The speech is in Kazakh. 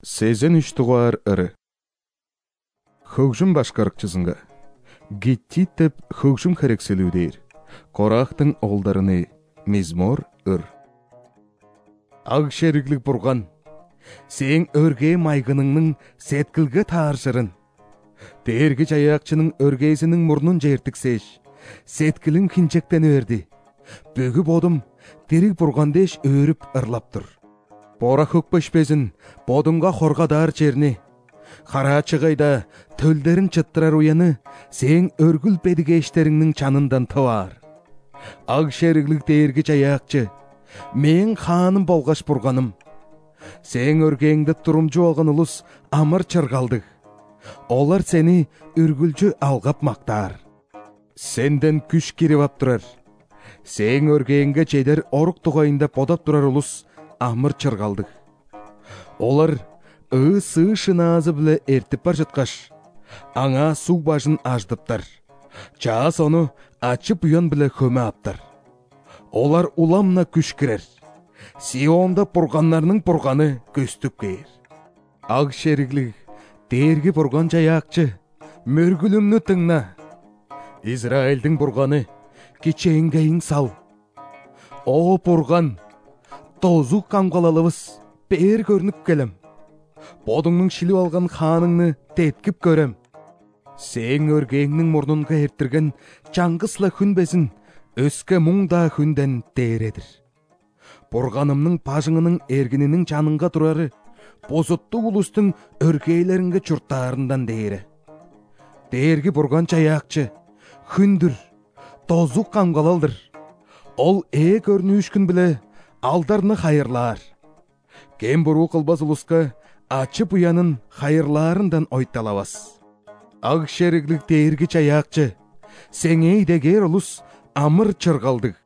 Сезен үштуғар ыры. Хөгжім башқарықчызынға. Геттитіп хөгжім керекселудейір. Қорақтың олдарыны мезмор ыр. Ақ шеріглік бұрған. Сен өрге майғыныңның сеткілгі тааршырын. Дергі жаяқчының өргейсінің мұрнын жертіксеш. Сеткілін кинчектен өрді. Бөгі бодым, дерік бұрғандеш өріп ырлап тұр. Бора хөкпешпезін, бодымға қорғадар черні. Қара чығайда төлдерін чыттырар уяны, сен өргіл бедігештеріңнің чанындан тывар. Ақ шеріглік дергі жаяқчы, мен ханым болғаш бұрғаным. Сен өргеңді тұрымжы олған ұлыс амыр чырғалдық. Олар сені үргілжі алғап мақтар. Сенден күш кереп аптырар. Сен өргеңге жедер орық тұғайында подап тұрар ұлыс амыр чырғалдық. Олар сы шыназы білі әртіп бар жатқаш. Аңа су бажын аждыптар. Чаас оны ачып ұян білі көмі аптар. Олар уламна күш кірер. Сионда бұрғанларының бұрғаны көстіп кейір. Ақ шеріглік, дергі бұрған жаяқчы, мөргілімні тыңна. Израильдің бұрғаны, кечеңгейін сал. О бұрған, тозу қамғалалыбыз, бер көрініп келім. Бодыңның шілі алған ханыңны теткіп көрім. Сен өргеңнің мұрнынға ертірген жаңғысла хүнбесін, өске мұңда хүнден дередір. Бұрғанымның пажыңының ергінінің жаныңға тұрары, бозытты ұлыстың өргейлерінге чұрттарындан дейірі. Дергі бұрған жаяқчы, хүндір, тозу қамғалалдыр. Ол көріні үшкін біле, алдарны хайырлар. Кен бұру қылбаз ұлысқа ачып ұянын хайырларындан ойталавас. Ақ шеріглік дергі жаяқчы, сеңей дегер ұлыс амыр чырғалдық.